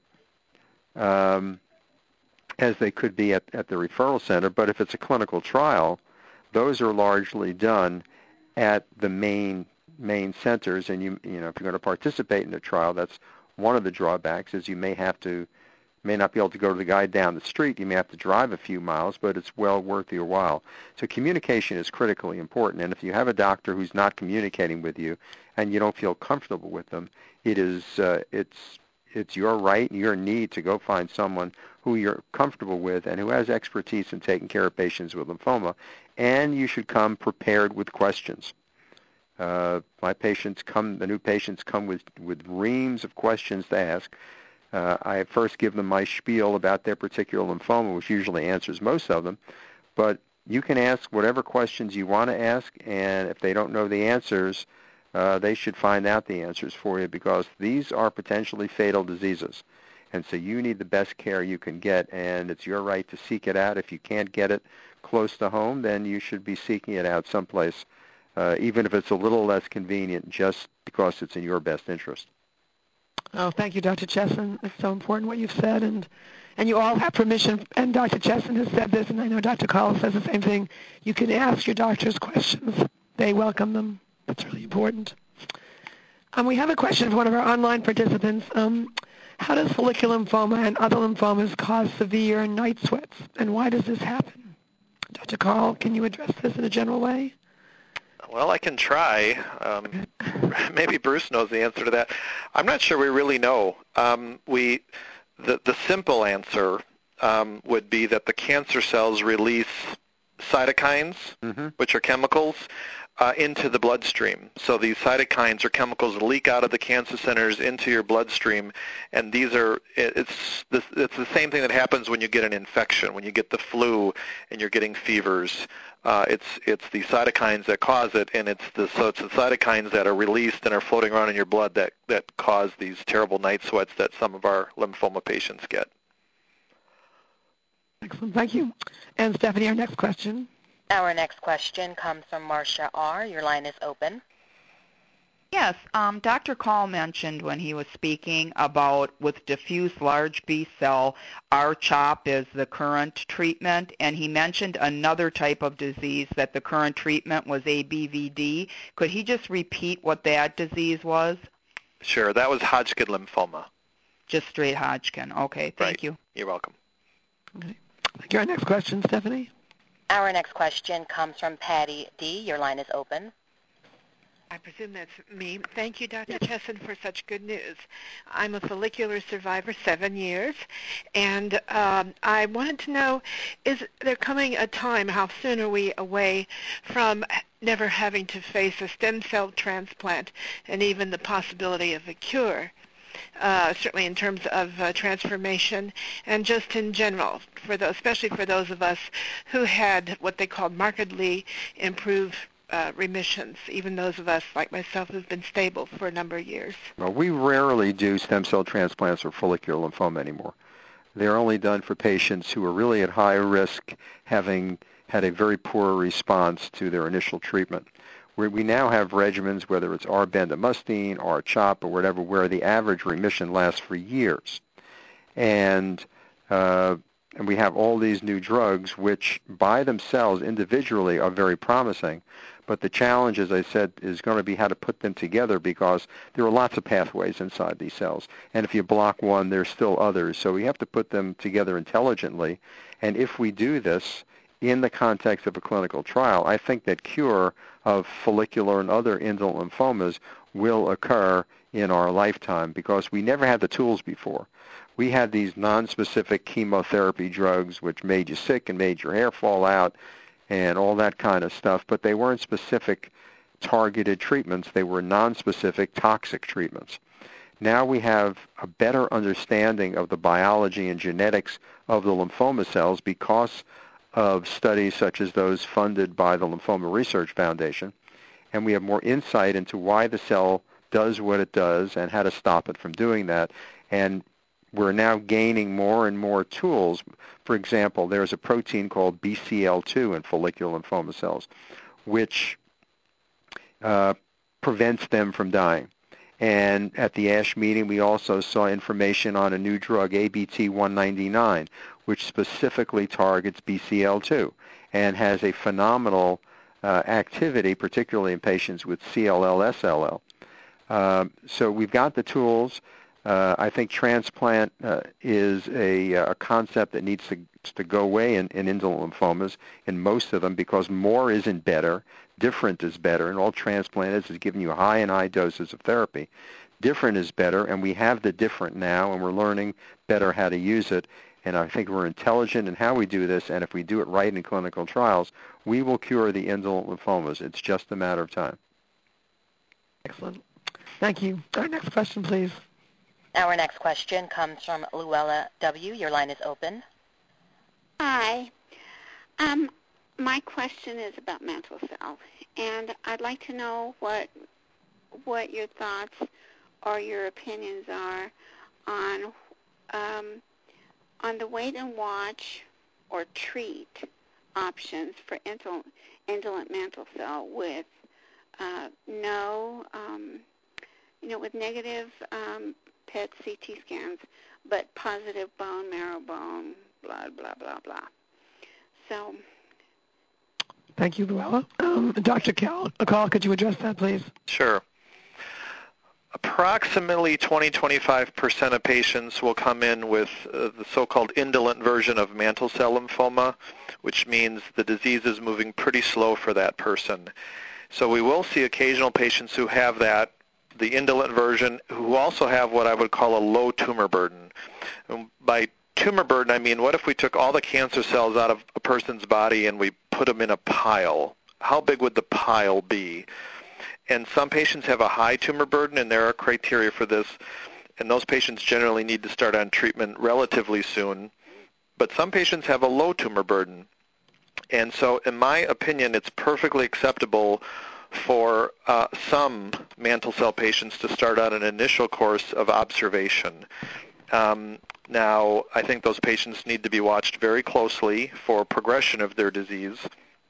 as they could be at the referral center. But if it's a clinical trial, those are largely done at the main centers. And you know, if you're going to participate in the trial, that's one of the drawbacks is you may not be able to go to the guy down the street. You may have to drive a few miles, but it's well worth your while. So communication is critically important. And if you have a doctor who's not communicating with you and you don't feel comfortable with them, it's your right and your need to go find someone who you're comfortable with and who has expertise in taking care of patients with lymphoma. And you should come prepared with questions. The new patients come with reams of questions to ask. I first give them my spiel about their particular lymphoma, which usually answers most of them. But you can ask whatever questions you want to ask, and if they don't know the answers, they should find out the answers for you, because these are potentially fatal diseases. And so you need the best care you can get, and it's your right to seek it out. If you can't get it close to home, then you should be seeking it out someplace, even if it's a little less convenient, just because it's in your best interest. Oh, thank you, Dr. Chesson. It's so important what you've said, and you all have permission, and Dr. Chesson has said this, and I know Dr. Carl says the same thing. You can ask your doctors questions. They welcome them. That's really important. We have a question from one of our online participants. How does follicular lymphoma and other lymphomas cause severe night sweats, and why does this happen? Dr. Carl, can you address this in a general way? Well, I can try. Maybe Bruce knows the answer to that. I'm not sure we really know. The simple answer would be that the cancer cells release cytokines, which are chemicals, into the bloodstream. So these cytokines are chemicals that leak out of the cancer centers into your bloodstream, and it's the same thing that happens when you get an infection, when you get the flu and you're getting fevers. It's the cytokines that cause it, and it's the cytokines that are released and are floating around in your blood that cause these terrible night sweats that some of our lymphoma patients get. Excellent, thank you. And Stephanie, our next question. Our next question comes from Marcia R. Your line is open. Yes, Dr. Call mentioned when he was speaking about with diffuse large B-cell, R-CHOP is the current treatment, and he mentioned another type of disease that the current treatment was ABVD. Could he just repeat what that disease was? Sure, that was Hodgkin lymphoma. Just straight Hodgkin. Okay, thank you. You're welcome. Okay. Thank you. Our next question, Stephanie. Our next question comes from Patty D. Your line is open. I presume that's me. Thank you, Dr. Chesson, for such good news. I'm a follicular survivor, 7 years, and I wanted to know, is there coming a time, how soon are we away from never having to face a stem cell transplant and even the possibility of a cure? Certainly in terms of transformation and just in general, especially for those of us who had what they called markedly improved remissions, even those of us like myself who've been stable for a number of years. Well, we rarely do stem cell transplants for follicular lymphoma anymore. They're only done for patients who are really at high risk, having had a very poor response to their initial treatment. We now have regimens, whether it's R-bendamustine, R-CHOP, or whatever, where the average remission lasts for years. And we have all these new drugs, which by themselves, individually, are very promising. But the challenge, as I said, is going to be how to put them together, because there are lots of pathways inside these cells. And if you block one, there's still others. So we have to put them together intelligently. And if we do this in the context of a clinical trial, I think that cure of follicular and other indolent lymphomas will occur in our lifetime, because we never had the tools before. We had these nonspecific chemotherapy drugs which made you sick and made your hair fall out and all that kind of stuff, but they weren't specific targeted treatments. They were nonspecific toxic treatments. Now we have a better understanding of the biology and genetics of the lymphoma cells because of studies such as those funded by the Lymphoma Research Foundation, and we have more insight into why the cell does what it does and how to stop it from doing that. And we're now gaining more and more tools. For example, there's a protein called BCL2 in follicular lymphoma cells, which prevents them from dying. And at the ASH meeting, we also saw information on a new drug, ABT-199, which specifically targets BCL2 and has a phenomenal activity, particularly in patients with CLL, SLL. So we've got the tools. I think transplant is a concept that needs to go away in indolent lymphomas, in most of them, because more isn't better. Different is better, and all transplant is giving you high and high doses of therapy. Different is better, and we have the different now, and we're learning better how to use it. And I think we're intelligent in how we do this, and if we do it right in clinical trials, we will cure the indolent lymphomas. It's just a matter of time. Excellent. Thank you. Our next question, please. Our next question comes from Luella W. Your line is open. Hi. My question is about mantle cell, and I'd like to know what your thoughts or your opinions are on the wait and watch or treat options for indolent mantle cell with with negative PET CT scans, but positive bone marrow, bone, blood, blah, blah, blah. So. Thank you, Luella. Dr. Kahl, could you address that, please? Sure. Approximately 20-25% of patients will come in with the so-called indolent version of mantle cell lymphoma, which means the disease is moving pretty slow for that person. So we will see occasional patients who have that, the indolent version, who also have what I would call a low tumor burden. By tumor burden, I mean, what if we took all the cancer cells out of a person's body and we put them in a pile? How big would the pile be? And some patients have a high tumor burden, and there are criteria for this, and those patients generally need to start on treatment relatively soon. But some patients have a low tumor burden. And so, in my opinion, it's perfectly acceptable for some mantle cell patients to start on an initial course of observation. Now, I think those patients need to be watched very closely for progression of their disease.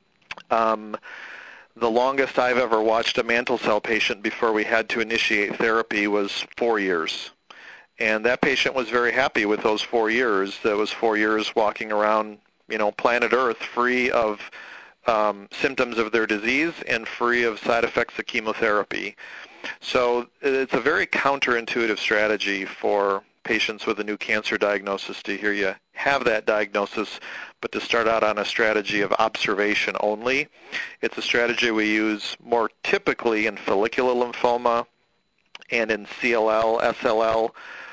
The longest I've ever watched a mantle cell patient before we had to initiate therapy was 4 years. And that patient was very happy with those 4 years. That was 4 years walking around, planet Earth, free of symptoms of their disease and free of side effects of chemotherapy. So it's a very counterintuitive strategy for patients with a new cancer diagnosis to hear you have that diagnosis, but to start out on a strategy of observation only. It's a strategy we use more typically in follicular lymphoma and in CLL, SLL,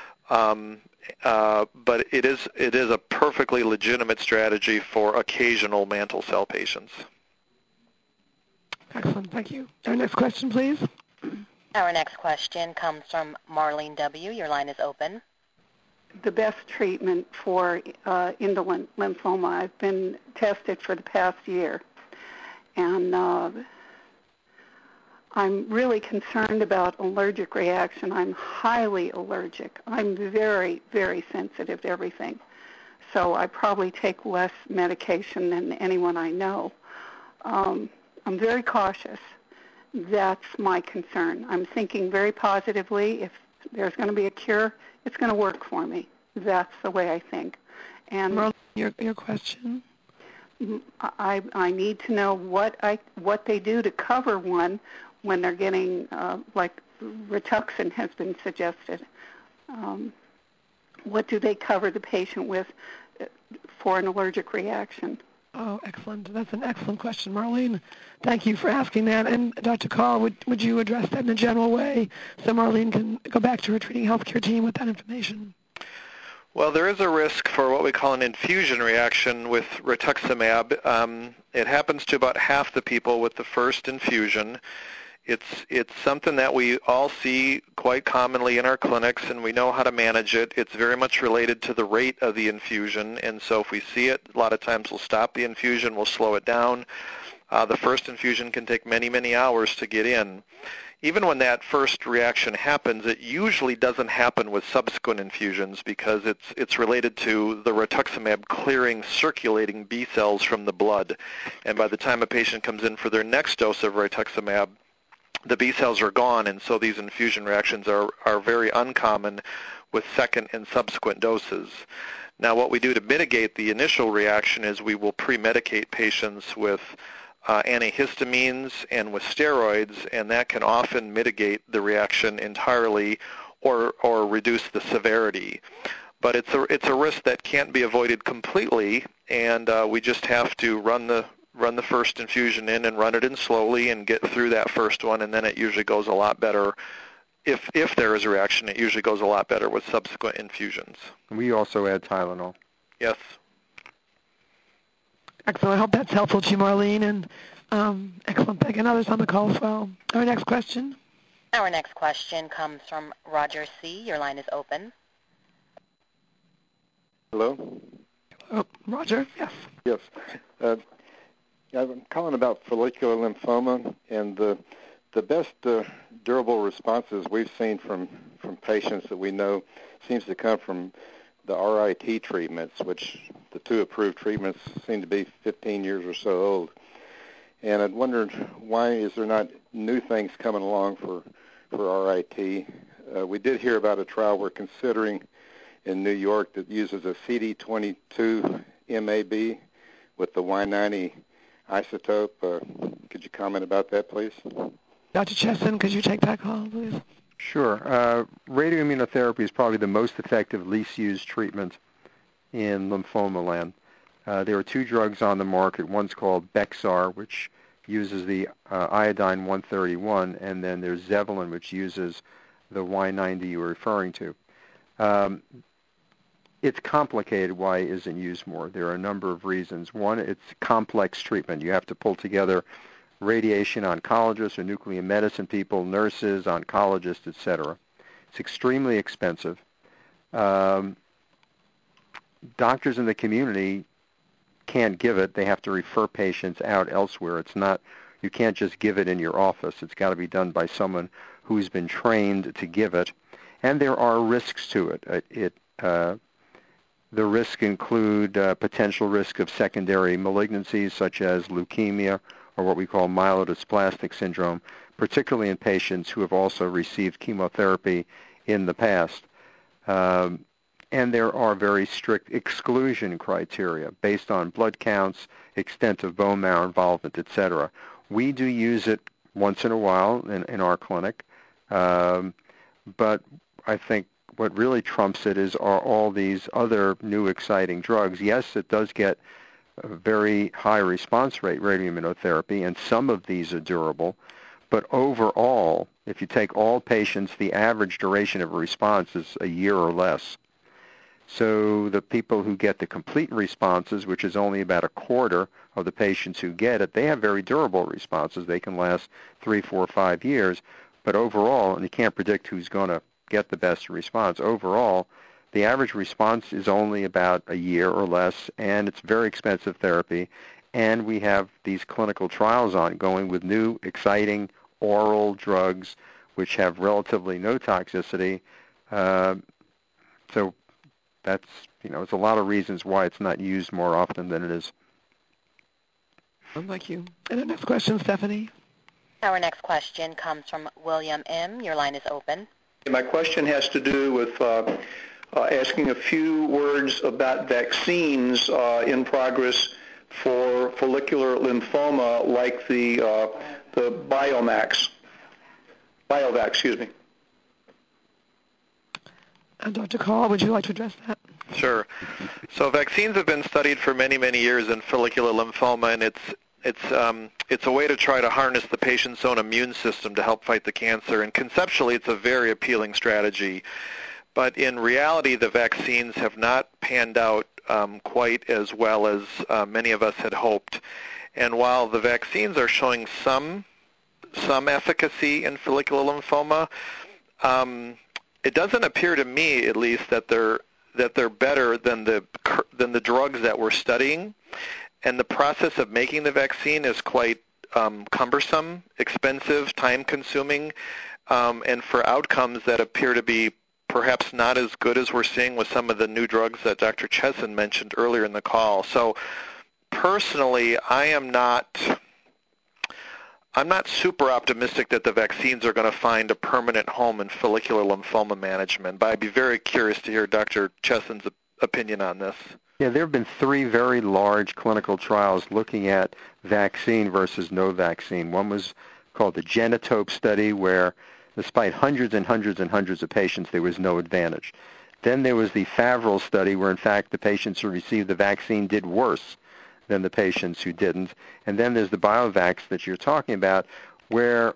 but it is a perfectly legitimate strategy for occasional mantle cell patients. Excellent. Thank you. Our next question, please. Our next question comes from Marlene W. Your line is open. The best treatment for indolent lymphoma. I've been tested for the past year, and I'm really concerned about allergic reaction. I'm highly allergic. I'm very, very sensitive to everything. So I probably take less medication than anyone I know. I'm very cautious. That's my concern. I'm thinking very positively. If there's going to be a cure, it's going to work for me. That's the way I think. And Marlene, your question? I need to know what they do to cover one when they're getting, like Rituxan has been suggested. What do they cover the patient with for an allergic reaction? Oh, excellent. That's an excellent question, Marlene. Thank you for asking that. And Dr. Kahl, would you address that in a general way so Marlene can go back to her treating healthcare team with that information? Well, there is a risk for what we call an infusion reaction with rituximab. It happens to about half the people with the first infusion. It's something that we all see quite commonly in our clinics, and we know how to manage it. It's very much related to the rate of the infusion, and so if we see it, a lot of times we'll stop the infusion, we'll slow it down. The first infusion can take many, many hours to get in. Even when that first reaction happens, it usually doesn't happen with subsequent infusions because it's related to the rituximab clearing circulating B cells from the blood. And by the time a patient comes in for their next dose of rituximab, the B cells are gone, and so these infusion reactions are very uncommon with second and subsequent doses. Now, what we do to mitigate the initial reaction is we will pre-medicate patients with antihistamines and with steroids, and that can often mitigate the reaction entirely or reduce the severity. But it's a risk that can't be avoided completely, and we just have to run the first infusion in and run it in slowly and get through that first one, and then it usually goes a lot better. If there is a reaction, it usually goes a lot better with subsequent infusions. We also add Tylenol. Yes. Excellent. I hope that's helpful to you, Marlene, and excellent. Thank you. And others on the call as well. Our next question. Our next question comes from Roger C. Your line is open. Hello? Oh, Roger, yes. Yes. I'm calling about follicular lymphoma, and the best durable responses we've seen from patients that we know seems to come from the RIT treatments, which the two approved treatments seem to be 15 years or so old. And I'd wondered, why is there not new things coming along for RIT? We did hear about a trial we're considering in New York that uses a CD22 MAB with the Y90 isotope. Could you comment about that, please? Dr. Chesson, could you take that call, please? Sure. Radioimmunotherapy is probably the most effective, least used treatment in lymphoma land. There are two drugs on the market. One's called Bexar, which uses the iodine 131, and then there's Zevalin, which uses the Y90 you're referring to. It's complicated why it isn't used more. There are a number of reasons. One, it's complex treatment. You have to pull together radiation oncologists or nuclear medicine people, nurses, oncologists, etc. It's extremely expensive. Doctors in the community can't give it. They have to refer patients out elsewhere. You can't just give it in your office. It's got to be done by someone who's been trained to give it. And there are risks to it. The risks include potential risk of secondary malignancies such as leukemia or what we call myelodysplastic syndrome, particularly in patients who have also received chemotherapy in the past. And there are very strict exclusion criteria based on blood counts, extent of bone marrow involvement, etc. We do use it once in a while in our clinic, but I think what really trumps it are all these other new exciting drugs. Yes, it does get a very high response rate, radioimmunotherapy, and some of these are durable, but overall, if you take all patients, the average duration of a response is a year or less. So the people who get the complete responses, which is only about a quarter of the patients who get it, they have very durable responses. They can last 3, 4, 5 years, but overall, and you can't predict who's going to get the best response, overall, the average response is only about a year or less, and it's very expensive therapy, and we have these clinical trials ongoing with new, exciting oral drugs which have relatively no toxicity. So that's, there's a lot of reasons why it's not used more often than it is. Thank you. And the next question, Stephanie. Our next question comes from William M. Your line is open. My question has to do with asking a few words about vaccines in progress for follicular lymphoma, like the Biovac, excuse me. Dr. Call, would you like to address that? Sure. So vaccines have been studied for many, many years in follicular lymphoma, and it's a way to try to harness the patient's own immune system to help fight the cancer. And conceptually, it's a very appealing strategy. But in reality, the vaccines have not panned out quite as well as many of us had hoped. And while the vaccines are showing some some efficacy in follicular lymphoma. It doesn't appear to me, at least, that they're better than the drugs that we're studying, and the process of making the vaccine is quite cumbersome, expensive, time-consuming, and for outcomes that appear to be perhaps not as good as we're seeing with some of the new drugs that Dr. Chesson mentioned earlier in the call. So personally, I'm not super optimistic that the vaccines are going to find a permanent home in follicular lymphoma management, but I'd be very curious to hear Dr. Chesson's opinion on this. Yeah, there have been 3 very large clinical trials looking at vaccine versus no vaccine. One was called the Genotope study, where despite hundreds and hundreds and hundreds of patients, there was no advantage. Then there was the Favrel study, where in fact the patients who received the vaccine did worse than the patients who didn't. And then there's the BioVax that you're talking about, where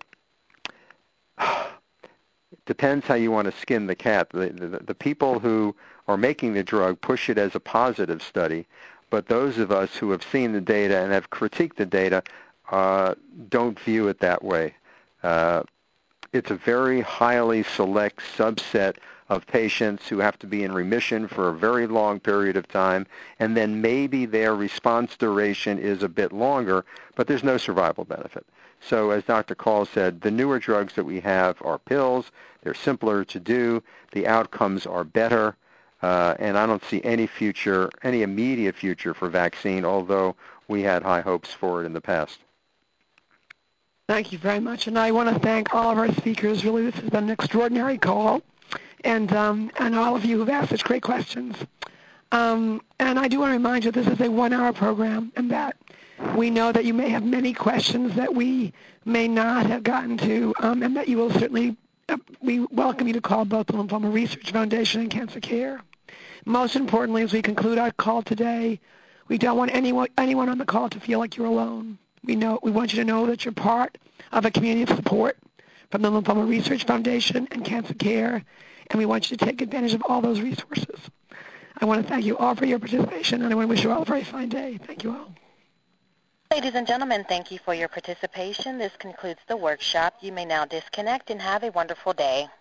it depends how you want to skin the cat. The people who are making the drug push it as a positive study, but those of us who have seen the data and have critiqued the data don't view it that way. It's a very highly select subset of patients who have to be in remission for a very long period of time, and then maybe their response duration is a bit longer, but there's no survival benefit. So as Dr. Call said, the newer drugs that we have are pills. They're simpler to do. The outcomes are better, and I don't see any immediate future for vaccine, although we had high hopes for it in the past. Thank you very much, and I want to thank all of our speakers. Really, this has been an extraordinary call, and all of you who've asked such great questions. And I do want to remind you this is a 1-hour program, and that we know that you may have many questions that we may not have gotten to, and that you will certainly, we welcome you to call both the Lymphoma Research Foundation and Cancer Care. Most importantly, as we conclude our call today, we don't want anyone on the call to feel like you're alone. We want you to know that you're part of a community of support from the Lymphoma Research Foundation and Cancer Care, and we want you to take advantage of all those resources. I want to thank you all for your participation, and I want to wish you all a very fine day. Thank you all. Ladies and gentlemen, thank you for your participation. This concludes the workshop. You may now disconnect and have a wonderful day.